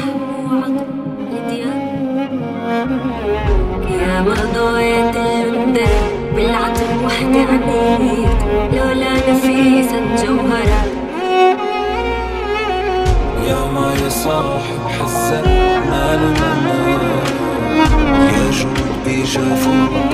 حب وعطف لدياب. يا ما ضايت المندل بالعطف وحدي عنيد، لولا نفيسة جوهرة. يا ما يا صاحب حزن ماله ماما، يا جود بيجافو